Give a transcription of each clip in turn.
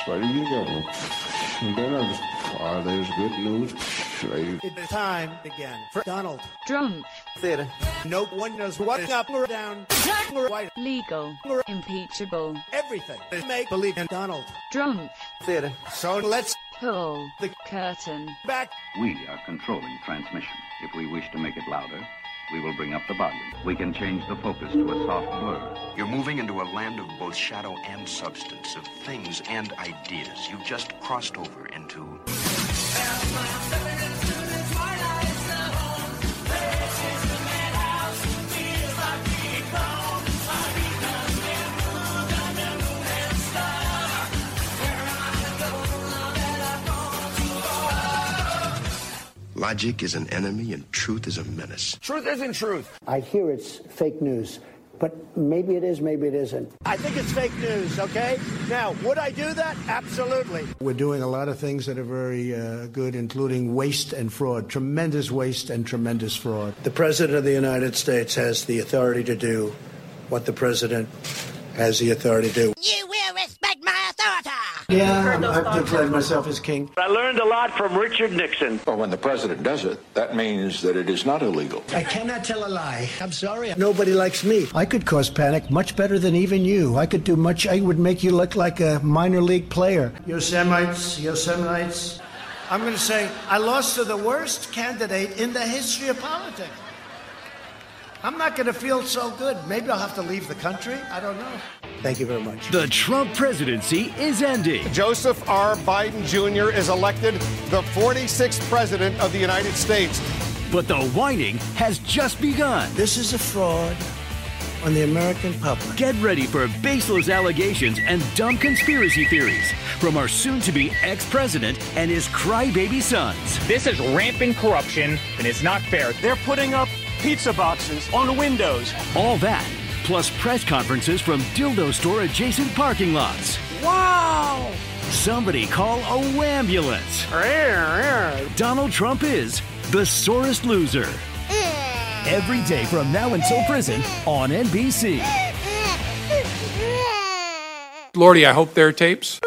There's good news. It's time again for Donald Trump. Theater. No one knows what's up or down. White. Legal. Impeachable. Everything. Make believe in Donald Trump. Theater. So let's pull the curtain back. We are controlling transmission. If we wish to make it louder, we will bring up the volume. We can change the focus to a soft blur. You're moving into a land of both shadow and substance, of things and ideas. You've just crossed over into... Logic is an enemy and truth is a menace. Truth isn't truth. I hear it's fake news, but maybe it is, maybe it isn't. I think it's fake news, okay? Now, would I do that? Absolutely. We're doing a lot of things that are very good, including waste and fraud, tremendous waste and tremendous fraud. The President of the United States has the authority to do what the President has the authority to do. You will respect my authority. Yeah, I've declared myself as king. I learned a lot from Richard Nixon. Well, when the president does it, that means that it is not illegal. I cannot tell a lie. I'm sorry. Nobody likes me. I could cause panic much better than even you. I could do much. I would make you look like a minor league player. Yosemites. I'm going to say I lost to the worst candidate in the history of politics. I'm not going to feel so good. Maybe I'll have to leave the country. I don't know. Thank you very much. The Trump presidency is ending. Joseph R. Biden Jr. is elected the 46th president of the United States. But the whining has just begun. This is a fraud on the American public. Get ready for baseless allegations and dumb conspiracy theories from our soon-to-be ex-president and his crybaby sons. This is rampant corruption, and it's not fair. They're putting up pizza boxes on windows. All that, plus press conferences from dildo store adjacent parking lots. Wow! Somebody call a wambulance. Donald Trump is the sorest loser. Every day from now until prison on NBC. Lordy, I hope there are tapes.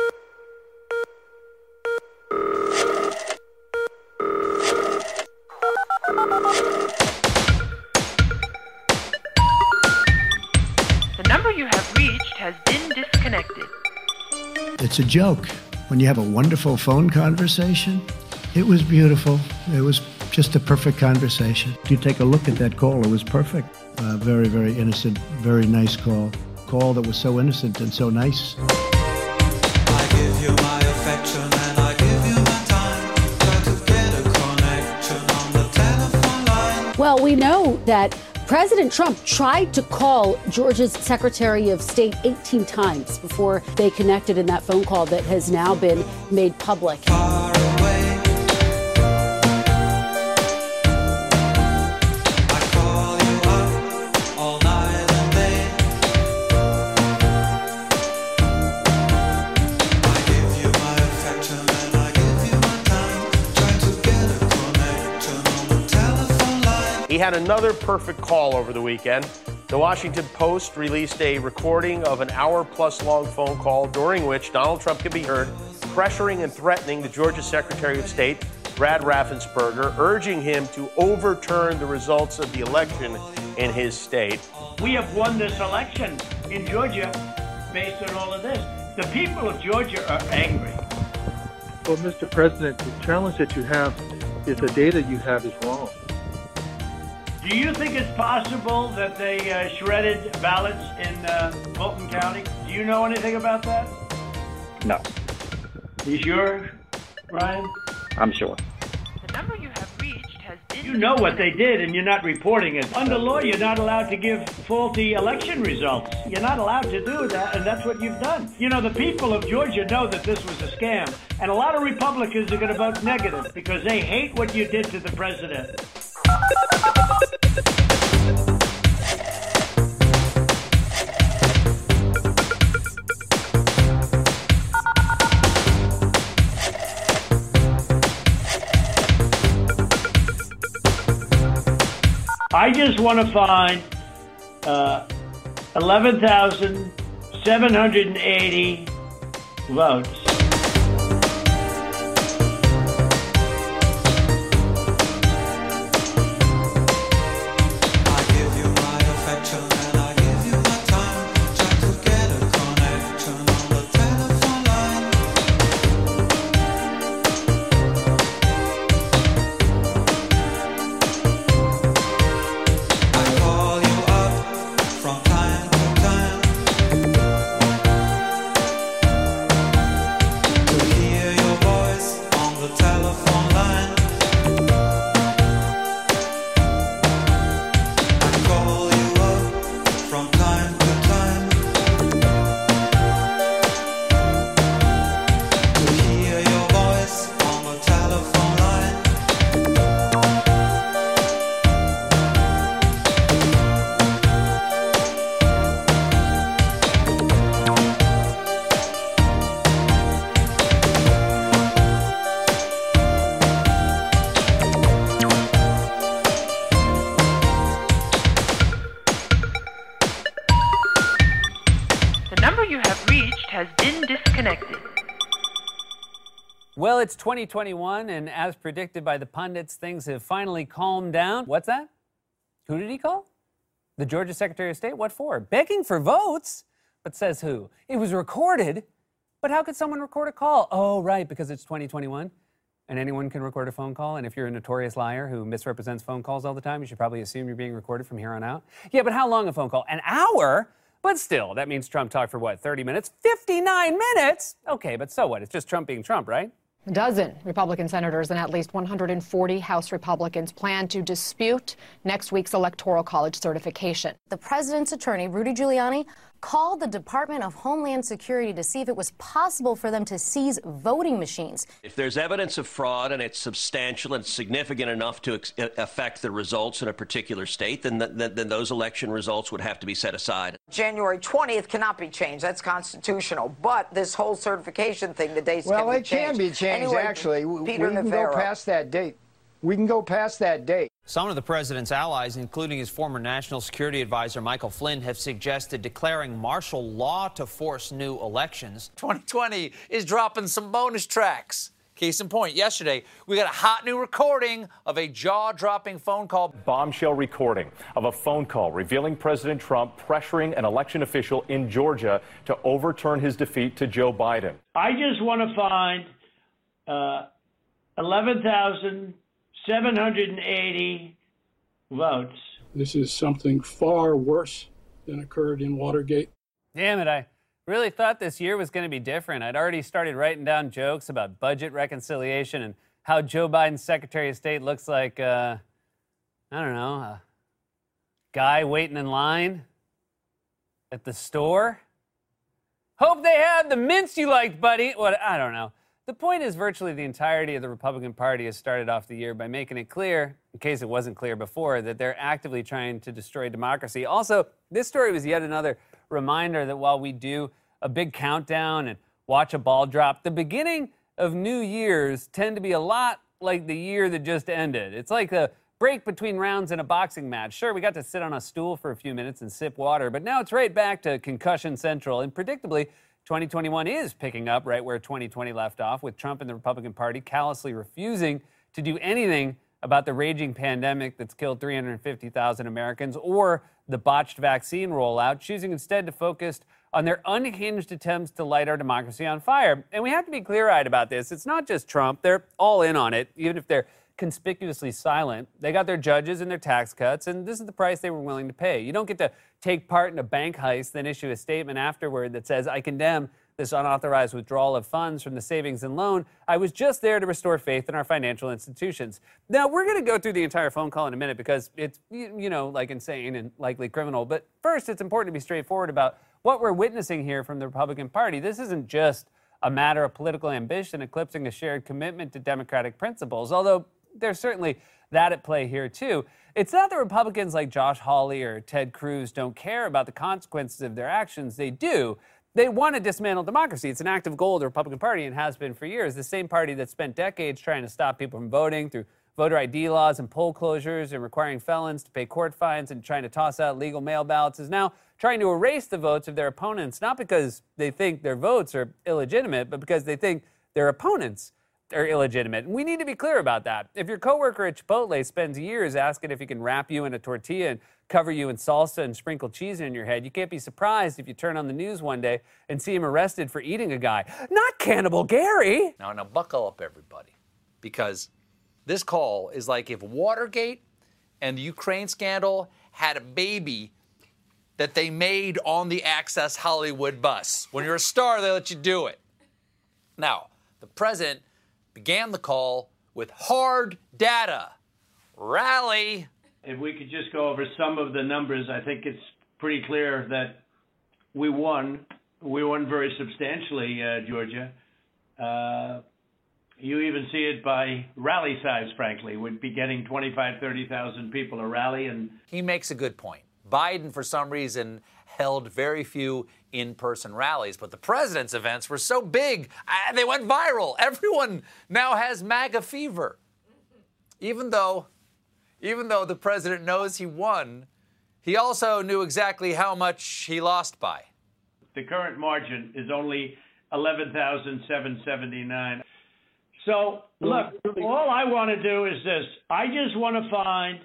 The number you have reached has been disconnected. It's a joke. When you have a wonderful phone conversation, it was beautiful. It was just a perfect conversation. If you take a look at that call, it was perfect. Very, very innocent, very nice call. Call that was so innocent and so nice. I give you my affection and I give you my time. Try to get a connection on the telephone line. Well, we know that President Trump tried to call Georgia's Secretary of State 18 times before they connected in that phone call that has now been made public. Far away. I call you up all night and day. I give you my affection and I give you my time. Trying to get a connection on the telephone line. He had another perfect call over the weekend. The Washington Post released a recording of an hour-plus long phone call during which Donald Trump could be heard pressuring and threatening the Georgia Secretary of State, Brad Raffensperger, urging him to overturn the results of the election in his state. We have won this election in Georgia based on all of this. The people of Georgia are angry. Well, Mr. President, the challenge that you have is the data you have is wrong. Do you think it's possible that they shredded ballots in Fulton County? Do you know anything about that? No, You sure, Ryan? I'm sure. The number you have reached has been... You know what they did, and you're not reporting it. Under law, you're not allowed to give faulty election results. You're not allowed to do that, and that's what you've done. You know, the people of Georgia know that this was a scam, and a lot of Republicans are going to vote negative because they hate what you did to the president. I just want to find 11,780 votes has been disconnected. Well, it's 2021, and as predicted by the pundits, things have finally calmed down. What's that? Who did he call? The Georgia Secretary of State? What for? Begging for votes? But says who? It was recorded. But how could someone record a call? Oh, right, because it's 2021, and anyone can record a phone call. And if you're a notorious liar who misrepresents phone calls all the time, you should probably assume you're being recorded from here on out. Yeah, but how long a phone call? An hour? But still, that means Trump talked for what, 30 minutes? 59 minutes? Okay, but so what? It's just Trump being Trump, right? A dozen Republican senators and at least 140 House Republicans plan to dispute next week's Electoral College certification. The president's attorney, Rudy Giuliani, called the Department of Homeland Security to see if it was possible for them to seize voting machines. If there's evidence of fraud and it's substantial and significant enough to affect the results in a particular state, then those election results would have to be set aside. January 20th cannot be changed. That's constitutional. But this whole certification thing, the dates can be changed. Well, it can be changed, anyway, actually. Peter we can go past that date. We can go past that date. Some of the president's allies, including his former national security advisor Michael Flynn, have suggested declaring martial law to force new elections. 2020 is dropping some bonus tracks. Case in point, yesterday, we got a hot new recording of a jaw-dropping phone call. Bombshell recording of a phone call revealing President Trump pressuring an election official in Georgia to overturn his defeat to Joe Biden. I just want to find 11,780 votes. This is something far worse than occurred in Watergate. Damn it, I really thought this year was going to be different. I'd already started writing down jokes about budget reconciliation and how Joe Biden's Secretary of State looks like, I don't know, a guy waiting in line at the store. Hope they had the mints you liked, buddy. What? I don't know. The point is virtually the entirety of the Republican Party has started off the year by making it clear, in case it wasn't clear before, that they're actively trying to destroy democracy. Also, this story was yet another reminder that while we do a big countdown and watch a ball drop, the beginning of New Year's tend to be a lot like the year that just ended. It's like the break between rounds in a boxing match. Sure, we got to sit on a stool for a few minutes and sip water, but now it's right back to concussion central. And predictably, 2021 is picking up right where 2020 left off, with Trump and the Republican Party callously refusing to do anything about the raging pandemic that's killed 350,000 Americans or the botched vaccine rollout, choosing instead to focus on their unhinged attempts to light our democracy on fire. And we have to be clear-eyed about this. It's not just Trump. They're all in on it, even if they're conspicuously silent. They got their judges and their tax cuts, and this is the price they were willing to pay. You don't get to take part in a bank heist, then issue a statement afterward that says, I condemn this unauthorized withdrawal of funds from the savings and loan. I was just there to restore faith in our financial institutions. Now, we're going to go through the entire phone call in a minute because it's, like insane and likely criminal. But first, it's important to be straightforward about what we're witnessing here from the Republican Party. This isn't just a matter of political ambition eclipsing a shared commitment to democratic principles, although there's certainly that at play here, too. It's not that Republicans like Josh Hawley or Ted Cruz don't care about the consequences of their actions. They do. They want to dismantle democracy. It's an active goal of the Republican Party and has been for years. The same party that spent decades trying to stop people from voting through voter ID laws and poll closures and requiring felons to pay court fines and trying to toss out legal mail ballots is now trying to erase the votes of their opponents, not because they think their votes are illegitimate, but because they think their opponents are illegitimate. And we need to be clear about that. If your coworker at Chipotle spends years asking if he can wrap you in a tortilla and cover you in salsa and sprinkle cheese in your head, you can't be surprised if you turn on the news one day and see him arrested for eating a guy. Not Cannibal Gary! Now buckle up, everybody, because this call is like if Watergate and the Ukraine scandal had a baby that they made on the Access Hollywood bus. When you're a star, they let you do it. Now, the president began the call with hard data. Rally. If we could just go over some of the numbers, I think it's pretty clear that we won. We won very substantially, Georgia. You even see it by rally size, frankly. We'd be getting 25,000, 30,000 people a rally. And he makes a good point. Biden, for some reason, held very few in-person rallies, but the president's events were so big, they went viral. Everyone now has MAGA fever. Even though the president knows he won, he also knew exactly how much he lost by. The current margin is only 11,779. So, look, all I want to do is this. I just want to find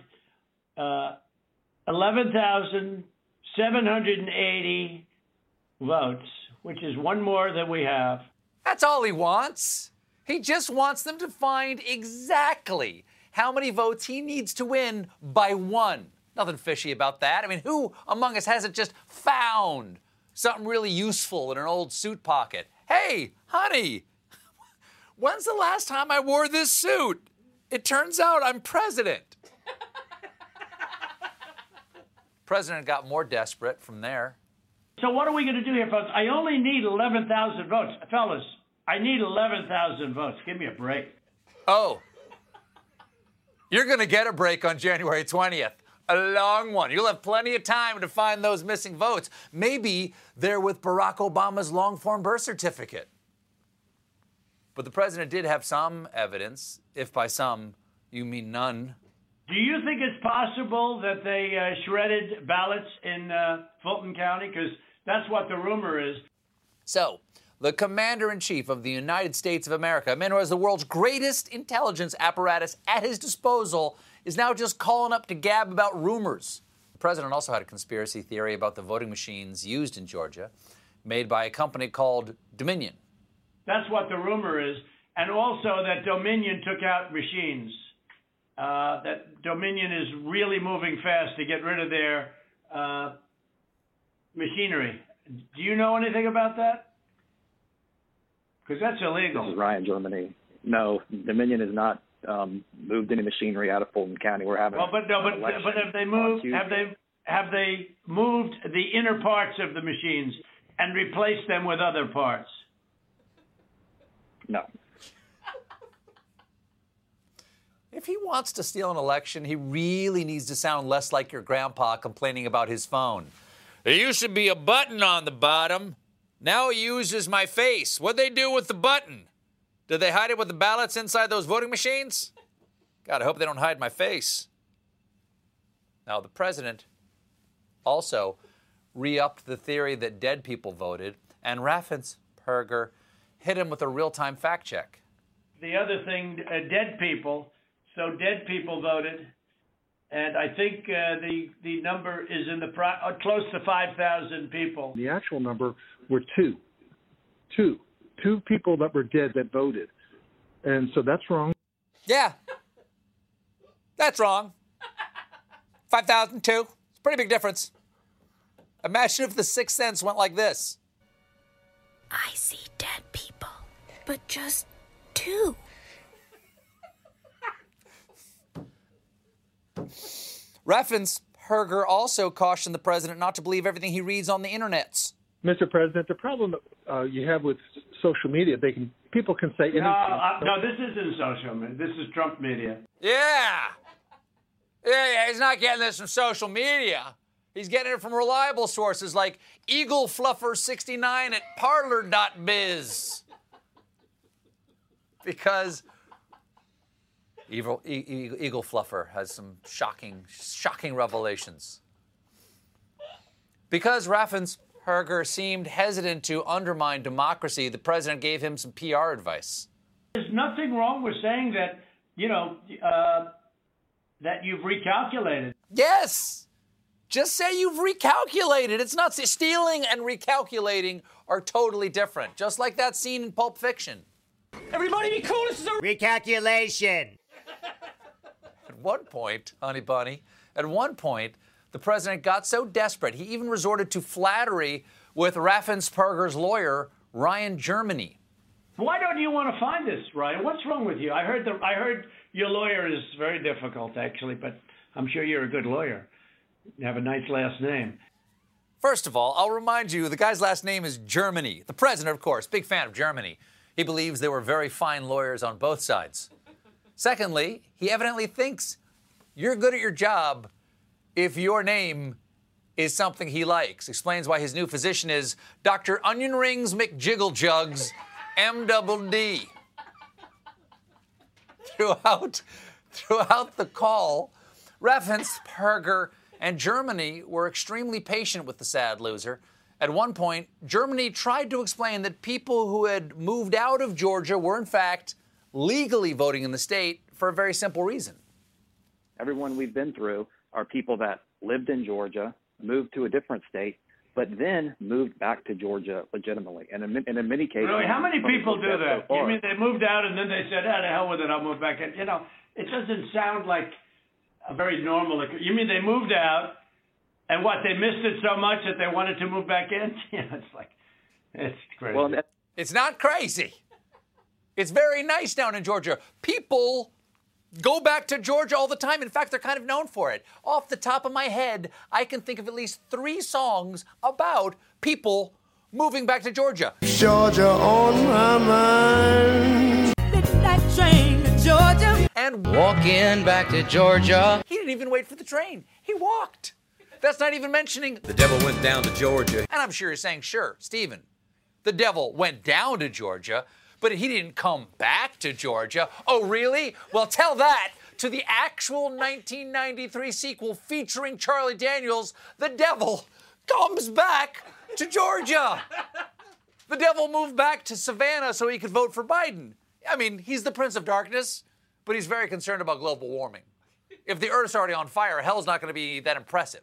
11,780 votes, which is one more than we have. That's all he wants. He just wants them to find exactly how many votes he needs to win by one. Nothing fishy about that. I mean, who among us hasn't just found something really useful in an old suit pocket? Hey, honey, when's the last time I wore this suit? It turns out I'm president. President got more desperate from there. So what are we going to do here, folks? I only need 11,000 votes. Fellas, I need 11,000 votes. Give me a break. Oh, you're going to get a break on January 20th. A long one. You'll have plenty of time to find those missing votes. Maybe they're with Barack Obama's long-form birth certificate. But the president did have some evidence, if by some you mean none. Do you think it's possible that they shredded ballots in Fulton County? Because that's what the rumor is. So, the commander-in-chief of the United States of America, a man who has the world's greatest intelligence apparatus at his disposal, is now just calling up to gab about rumors. The president also had a conspiracy theory about the voting machines used in Georgia, made by a company called Dominion. That's what the rumor is. And also that Dominion took out machines. That Dominion is really moving fast to get rid of their machinery. Do you know anything about that? Because that's illegal. This is Ryan, Germany. No, Dominion has not moved any machinery out of Fulton County. We're having. Well, but have they moved? Have they moved the inner parts of the machines and replaced them with other parts? No. If he wants to steal an election, he really needs to sound less like your grandpa complaining about his phone. There used to be a button on the bottom. Now it uses my face. What'd they do with the button? Did they hide it with the ballots inside those voting machines? God, I hope they don't hide my face. Now, the president also re-upped the theory that dead people voted, and Raffensperger hit him with a real-time fact check. The other thing, dead people. So dead people voted, and I think the number is in the close to 5,000 people. The actual number were two people that were dead that voted, and so that's wrong. Yeah, that's wrong. 5,002. It's a pretty big difference. Imagine if the Sixth Sense went like this. I see dead people, but just two. Raffensperger also cautioned the president not to believe everything he reads on the internets. Mr. President, the problem you have with social media, people can say anything. No, this isn't social media. This is Trump media. Yeah, he's not getting this from social media. He's getting it from reliable sources like EagleFluffer69 at Parler.biz. Because Eagle Fluffer has some shocking revelations. Because Raffensperger seemed hesitant to undermine democracy, the president gave him some PR advice. There's nothing wrong with saying that, that you've recalculated. Yes! Just say you've recalculated. It's not stealing and recalculating are totally different. Just like that scene in Pulp Fiction. Everybody be cool, this is a recalculation. At one point, honey bunny, the president got so desperate, he even resorted to flattery with Raffensperger's lawyer, Ryan Germany. Why don't you want to find this, Ryan? What's wrong with you? I heard your lawyer is very difficult, actually, but I'm sure you're a good lawyer. You have a nice last name. First of all, I'll remind you, the guy's last name is Germany. The president, of course, big fan of Germany. He believes they were very fine lawyers on both sides. Secondly, he evidently thinks you're good at your job if your name is something he likes. Explains why his new physician is Dr. Onion Rings McJigglejugs, MDD. Throughout the call, Raffensperger and Germany were extremely patient with the sad loser, At one point, Germany tried to explain that people who had moved out of Georgia were, in fact, legally voting in the state for a very simple reason. Everyone we've been through are people that lived in Georgia, moved to a different state, but then moved back to Georgia legitimately. And in many cases... Really? How many people do that? So You mean they moved out and then they said, "Ah, the hell with it, I'll move back in"? You know, it doesn't sound like a very normal... You mean they moved out, and what, they missed it so much that they wanted to move back in? You know, it's like, it's crazy. Well, it's not crazy. It's very nice down in Georgia. People go back to Georgia all the time. In fact, they're kind of known for it. Off the top of my head, I can think of at least 3 songs about people moving back to Georgia. Georgia on my mind. Midnight train to Georgia. And walking back to Georgia. He didn't even wait for the train. He walked. That's not even mentioning the devil went down to Georgia. And I'm sure you're saying, sure, Stephen, the devil went down to Georgia, but he didn't come back to Georgia. Oh, really? Well, tell that to the actual 1993 sequel featuring Charlie Daniels, The Devil Comes Back to Georgia. The devil moved back to Savannah so he could vote for Biden. I mean, he's the Prince of Darkness, but he's very concerned about global warming. If the Earth's already on fire, hell's not going to be that impressive.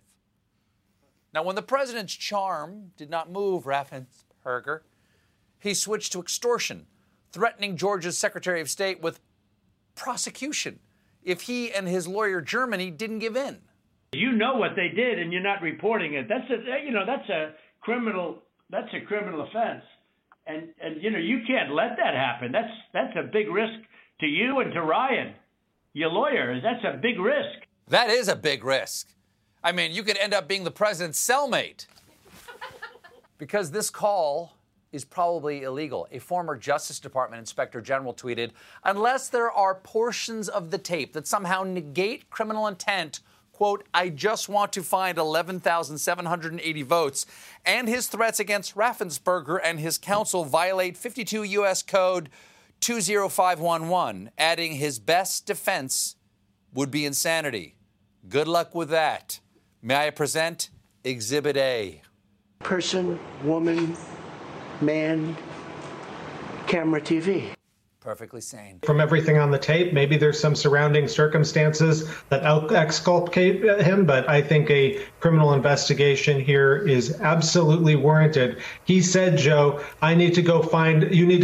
Now, when the president's charm did not move Raffensperger, he switched to extortion, threatening Georgia's Secretary of State with prosecution if he and his lawyer Germany didn't give in. You know what they did, and you're not reporting it. That's a criminal offense, and you can't let that happen. That's a big risk to you and to Ryan, your lawyer. That's a big risk. That is a big risk. I mean, you could end up being the president's cellmate. Because this call is probably illegal. A former Justice Department Inspector General tweeted, "Unless there are portions of the tape that somehow negate criminal intent, quote, I just want to find 11,780 votes, and his threats against Raffensperger and his counsel violate 52 U.S. Code 20511, adding his best defense would be insanity. Good luck with that. May I present Exhibit A." Person, woman, man, camera, TV. Perfectly sane. From everything on the tape, maybe there's some surrounding circumstances that exculpate him, but I think a criminal investigation here is absolutely warranted. He said, Joe, you need to go find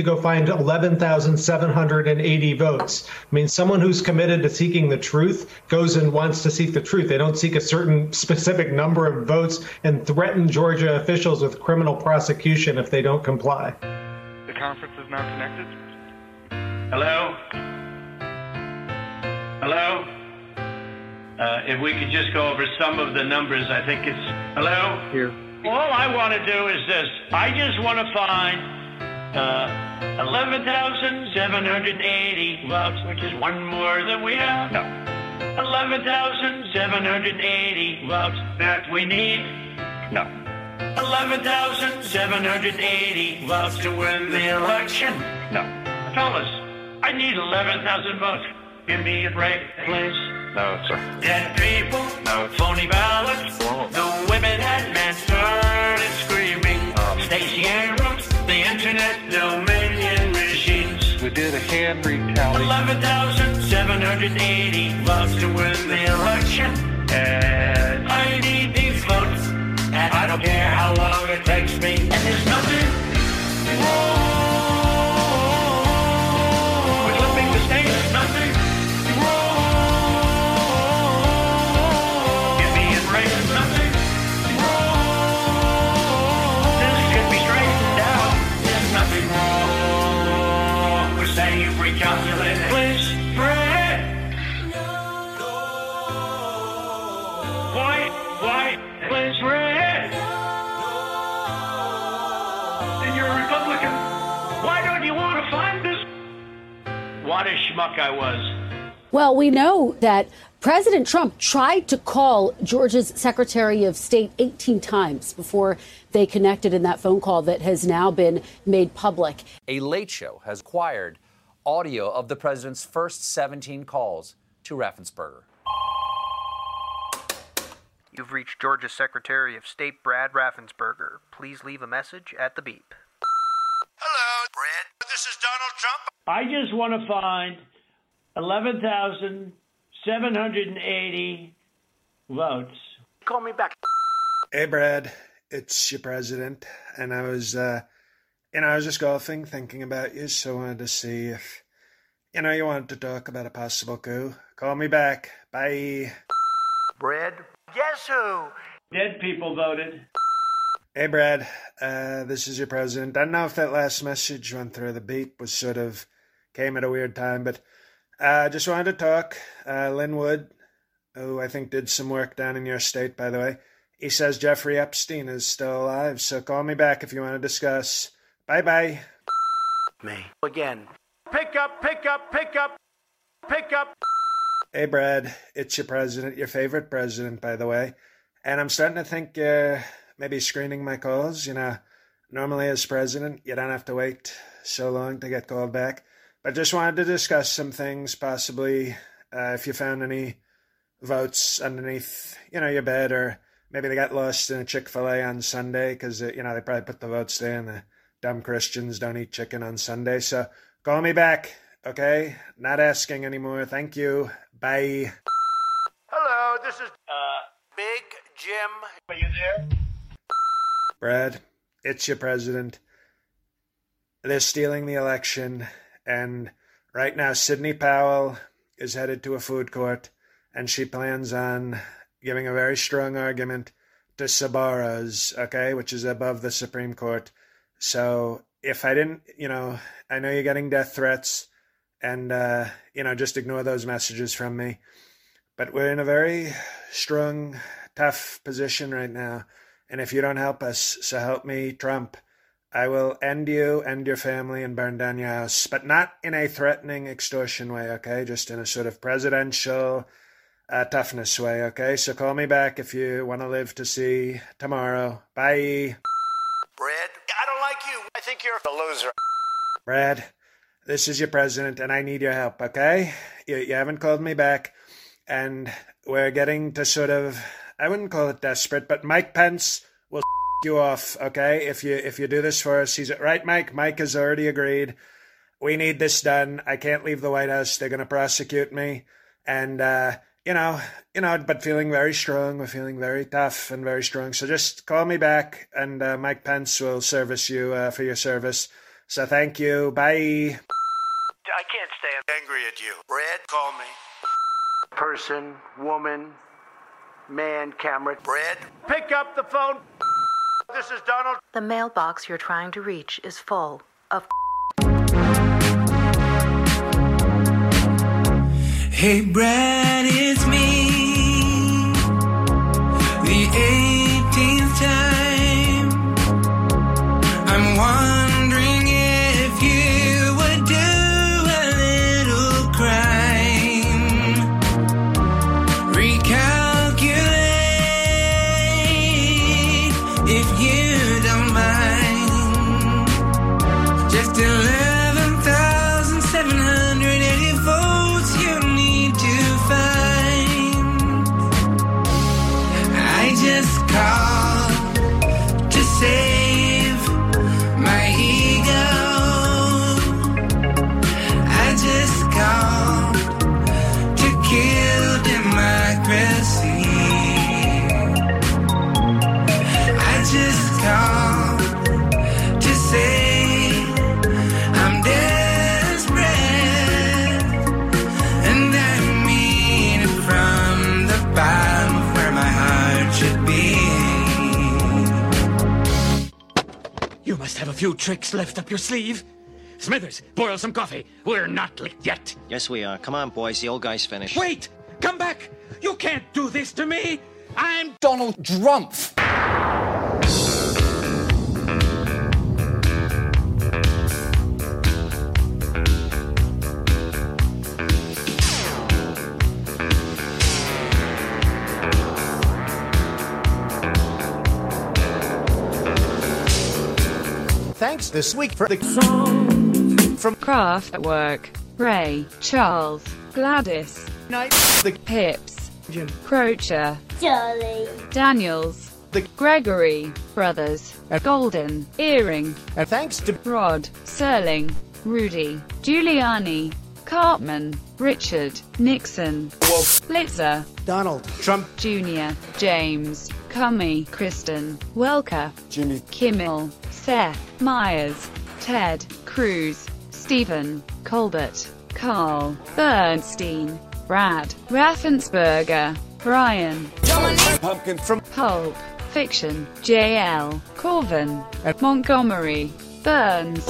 11,780 votes. I mean, someone who's committed to seeking the truth goes and wants to seek the truth. They don't seek a certain specific number of votes and threaten Georgia officials with criminal prosecution if they don't comply. The conference is now connected. Hello? Hello? If we could just go over some of the numbers, I think it's... Hello? Here. All I want to do is this. I just want to find 11,780 votes, which is one more than we have. No. 11,780 votes that we need. No. 11,780 votes to win the election. No. Fellas, I need 11,000 votes. Give me a break, please. No, sir. Dead people, no. Phony ballots. The women had men started screaming. Stacey Abrams, the internet dominion machines. We did a hand read tally. 11,780 votes to win the election. And I need these votes. And I don't care how long it takes me. And there's nothing wrong. What a schmuck I was. Well, we know that President Trump tried to call Georgia's Secretary of State 18 times before they connected in that phone call that has now been made public. A Late Show has acquired audio of the president's first 17 calls to Raffensperger. You've reached Georgia's Secretary of State Brad Raffensperger. Please leave a message at the beep. Hello, Brad. This is Donald Trump. I just want to find 11,780 votes. Call me back. Hey, Brad. It's your president. And I was just golfing, thinking about you, so I wanted to see if, you wanted to talk about a possible coup. Call me back. Bye. Brad? Guess who? Dead people voted. Hey, Brad. This is your president. I don't know if that last message went through. The beep was came at a weird time, but just wanted to talk. Lynn Wood, who I think did some work down in your state, by the way, he says Jeffrey Epstein is still alive, so call me back if you want to discuss. Bye-bye. Me. Again. Pick up, pick up, pick up, pick up. Hey, Brad, it's your president, your favorite president, by the way. And I'm starting to think you're maybe screening my calls. Normally as president, you don't have to wait so long to get called back. But just wanted to discuss some things, possibly if you found any votes underneath, your bed, or maybe they got lost in a Chick-fil-A on Sunday because, they probably put the votes there and the dumb Christians don't eat chicken on Sunday. So call me back, okay? Not asking anymore. Thank you. Bye. Hello, this is Big Jim. Are you there? Brad, it's your president. They're stealing the election, and right now Sidney Powell is headed to a food court, and she plans on giving a very strong argument to Soboros, okay, which is above the Supreme Court. So if I didn't, I know you're getting death threats, and, just ignore those messages from me. But we're in a very strong, tough position right now. And if you don't help us, so help me, Trump, I will end you, end your family, and burn down your house. But not in a threatening, extortion way, okay? Just in a sort of presidential toughness way, okay? So call me back if you want to live to see tomorrow. Bye. Brad? I don't like you. I think you're a loser. Brad, this is your president, and I need your help, okay? You haven't called me back, and we're getting to sort of, I wouldn't call it desperate, but Mike Pence will you off, okay? If you do this for us, he's right, Mike. Mike has already agreed. We need this done. I can't leave the White House. They're going to prosecute me, and but feeling very strong. We're feeling very tough and very strong. So just call me back, and Mike Pence will service you for your service. So thank you. Bye. I can't stand angry at you. Brad, call me. Person, woman, man, camera. Brad, pick up the phone. This is Donald. The mailbox you're trying to reach is full of. Hey, Brad, it's me. The 18th time. I'm wondering if you would do a little crime. Recalculate if you don't mind. Just 11,780 votes you need to find. I just called to save my ego. I just called to kill democracy. I just called to say I'm desperate, and I mean it from the bottom of where my heart should be. You must have a few tricks left up your sleeve. Smithers, boil some coffee. We're not licked yet. Yes, we are. Come on, boys. The old guy's finished. Wait! Come back! You can't do this to me! I'm Donald Trump! Thanks this week for the song from Kraftwerk, Ray Charles, Gladys Knight, the Pips, Jim. Crocher, Charlie, Daniels, The Gregory Brothers, Golden, Earring, And thanks to Rod, Serling, Rudy, Giuliani, Cartman, Richard, Nixon, Blitzer, Donald Trump Jr., James, Comey, Kristen, Welker, Jimmy Kimmel, Seth Meyers, Ted Cruz, Stephen Colbert, Carl Bernstein, Brad Raffensperger, Brian Pumpkin from Pulp Fiction, J.L. Corvin, Montgomery Burns.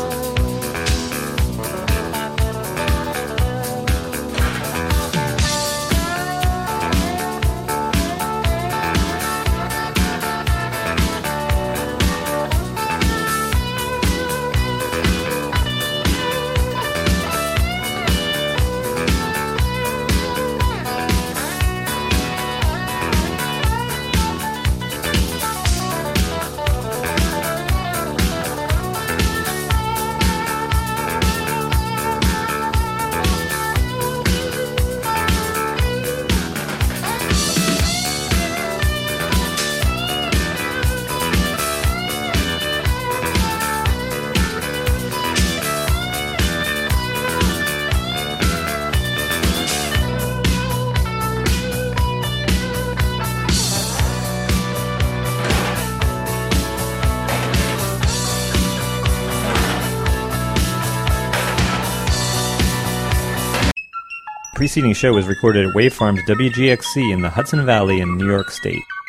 The preceding show was recorded at Wavefarms WGXC in the Hudson Valley in New York State.